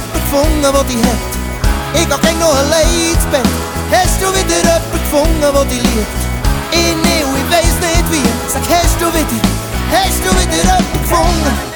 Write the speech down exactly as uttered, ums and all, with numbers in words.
jemanden gefunden, der dich hat? Ich geh gern noch allein ins Bett. Hast du wieder jemanden gefunden, der dich liebt? Ich nicht und ich weiss nicht wie. Sag, hast du wieder, hast du wieder jemanden gefunden?